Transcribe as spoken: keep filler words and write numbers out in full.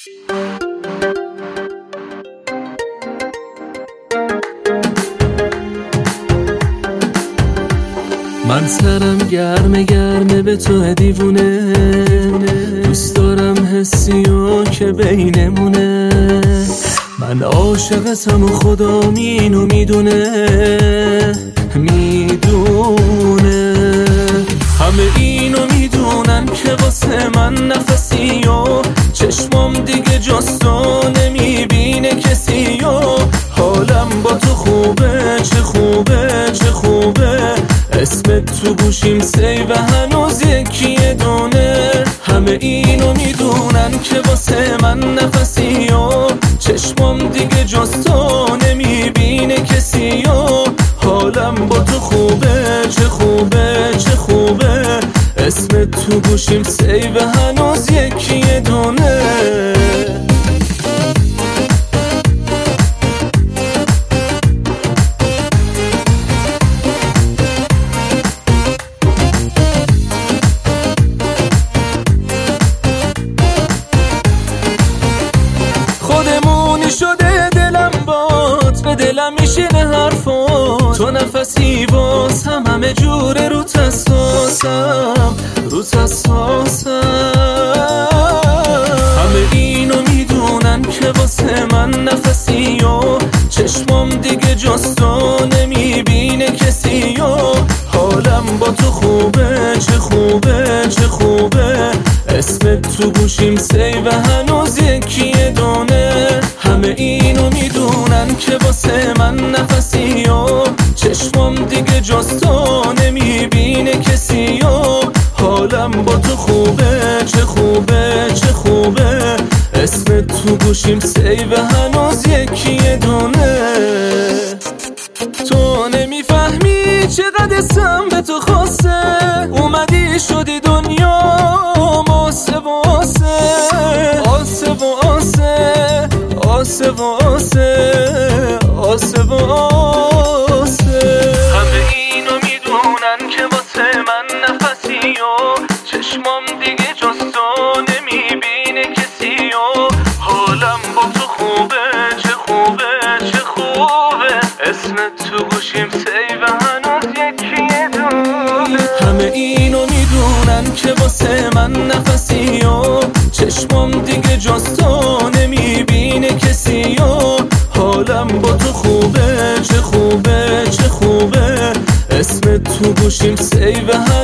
من سرم گرمه گرمه به تو دیوونه، دوست دارم حسیو که بینمونه. من عاشقتم و خدا اینو میدونه میدونه. همه اینو میدونن که واسه من نفسی و چشمام دیگه جستو نمیبینه کسی و حالم با تو خوبه، چه خوبه چه خوبه. اسمت تو گوشیم سیو هنوز یکیه دونه. همه اینو میدونن که واسه من نفسی و چشمام دیگه جستو نمیبینه کسی و حالم با تو خوبه، چه خوبه چه خوبه. اسمت تو گوشیم سیو هنوز یکیه دونه. خودمونی شده دلم بات، به دلم میشینه حرفات. تو نفسی باز هم همه جوره رو تساسم رو تساسم. همه اینو میدونن که واسه من نفسی و چشمام دیگه جستو نمیبینه کسی و حالم با تو خوبه، چه خوبه چه خوبه. اسمت تو گوشیم سیو هنوز یکیه دونه. همه اینو میدونن که واسه من نفسی و چشمام دیگه جستو نمیبینه کسی و حالم با تو خوبه، چه خوبه چه خوبه. اسمت تو گوشیم سیو هنوز یکیه دونه. تو نمیفهمی چقدر اسم به تو خاصه، اومدی شدی دنیا آسه و آسه آسه و آسه آسه و آسه آسه و آسه. همه اینو میدونن که واسه من نفسی و چشمام دیگه جستو نمیبینه کسی و حالم با تو خوبه، چه خوبه چه خوبه. اسمت تو گوشیم سیو هنوز یکیه دونه. همه اینو میدونن که واسه من نفسی و چشمام دیگه جستو نمیبینه کسی و حالم با تو خوبه، چه خوبه چه خوبه. اسمت تو گوشیم سیو هنوز